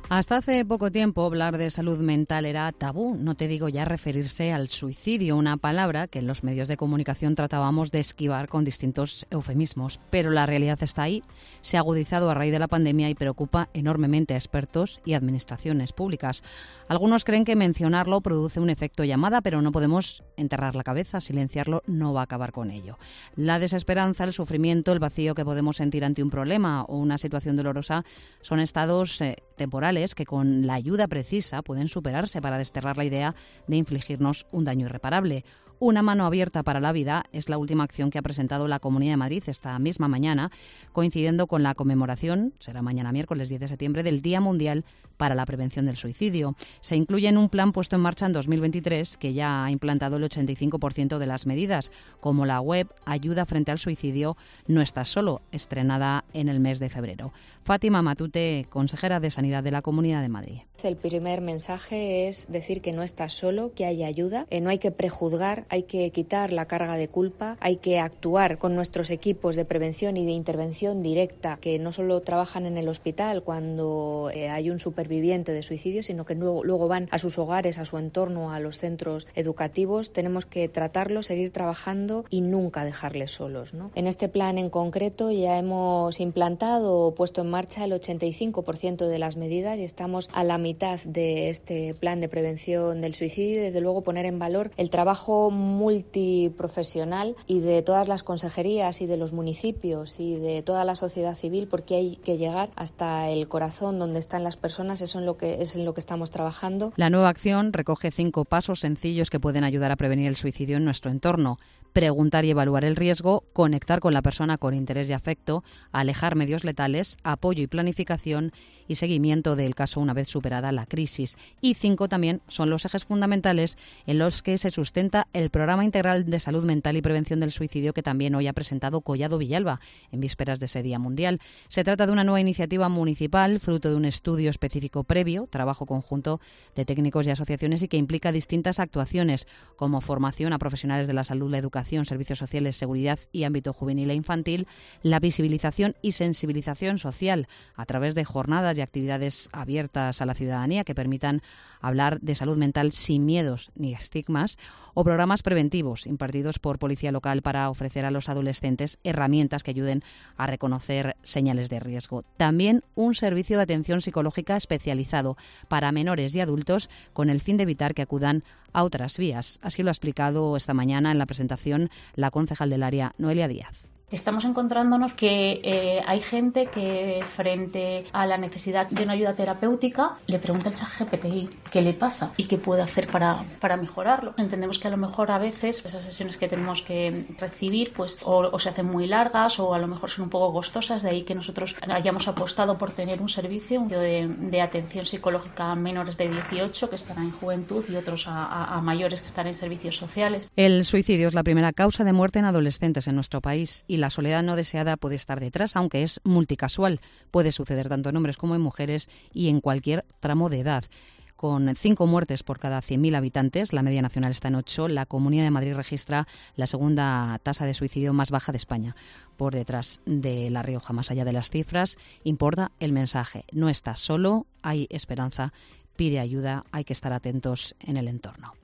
Hasta hace poco tiempo hablar de salud mental era tabú, no te digo ya referirse al suicidio, una palabra que en los medios de comunicación tratábamos de esquivar con distintos eufemismos. Pero la realidad está ahí, se ha agudizado a raíz de la pandemia y preocupa enormemente a expertos y administraciones públicas. Algunos creen que mencionarlo produce un efecto llamada, pero no podemos enterrar la cabeza, silenciarlo no va a acabar con ello. La desesperanza, el sufrimiento, el vacío que podemos sentir ante un problema o una situación dolorosa son estados temporales que con la ayuda precisa pueden superarse para desterrar la idea de infligirnos un daño irreparable. Una mano abierta para la vida es la última acción que ha presentado la Comunidad de Madrid esta misma mañana, coincidiendo con la conmemoración, será mañana miércoles 10 de septiembre, del Día Mundial para la Prevención del Suicidio. Se incluye en un plan puesto en marcha en 2023 que ya ha implantado el 85% de las medidas, como la web Ayuda frente al suicidio no estás solo, estrenada en el mes de febrero. Fátima Matute, consejera de Sanidad de la Comunidad de Madrid. El primer mensaje es decir que no estás solo, que hay ayuda, no hay que prejuzgar, hay que quitar la carga de culpa, hay que actuar con nuestros equipos de prevención y de intervención directa, que no solo trabajan en el hospital cuando hay un superviviente de suicidio, sino que luego van a sus hogares, a su entorno, a los centros educativos. Tenemos que tratarlos, seguir trabajando y nunca dejarles solos, ¿no? En este plan en concreto ya hemos implantado o puesto en marcha el 85% de las medidas y estamos a la mitad de este plan de prevención del suicidio y desde luego poner en valor el trabajo multiprofesional y de todas las consejerías y de los municipios y de toda la sociedad civil, porque hay que llegar hasta el corazón donde están las personas. Eso es en lo que estamos trabajando. La nueva acción recoge 5 pasos sencillos que pueden ayudar a prevenir el suicidio en nuestro entorno. Preguntar y evaluar el riesgo, conectar con la persona con interés y afecto, alejar medios letales, apoyo y planificación y seguimiento del caso una vez superada la crisis. Y 5 también son los ejes fundamentales en los que se sustenta el Programa Integral de Salud Mental y Prevención del Suicidio que también hoy ha presentado Collado Villalba en vísperas de ese Día Mundial. Se trata de una nueva iniciativa municipal, fruto de un estudio específico previo, trabajo conjunto de técnicos y asociaciones y que implica distintas actuaciones como formación a profesionales de la salud, la educación, servicios sociales, seguridad y ámbito juvenil e infantil, la visibilización y sensibilización social a través de jornadas y actividades abiertas a la ciudadanía que permitan hablar de salud mental sin miedos ni estigmas, o programas preventivos impartidos por Policía Local para ofrecer a los adolescentes herramientas que ayuden a reconocer señales de riesgo. También un servicio de atención psicológica especializado para menores y adultos con el fin de evitar que acudan a otras vías. Así lo ha explicado esta mañana en la presentación la concejal del área, Noelia Díaz. Estamos encontrándonos que hay gente que frente a la necesidad de una ayuda terapéutica le pregunta al ChatGPT qué le pasa y qué puede hacer para mejorarlo. Entendemos que a lo mejor a veces esas sesiones que tenemos que recibir pues o se hacen muy largas o a lo mejor son un poco costosas, de ahí que nosotros hayamos apostado por tener un servicio de atención psicológica a menores de 18 que estarán en juventud y otros a mayores que están en servicios sociales. El suicidio es la primera causa de muerte en adolescentes en nuestro país y la soledad no deseada puede estar detrás, aunque es multicasual. Puede suceder tanto en hombres como en mujeres y en cualquier tramo de edad. Con 5 muertes por cada 100.000 habitantes, la media nacional está en 8, la Comunidad de Madrid registra la segunda tasa de suicidio más baja de España, por detrás de La Rioja. Más allá de las cifras, importa el mensaje. No estás solo, hay esperanza, pide ayuda, hay que estar atentos en el entorno.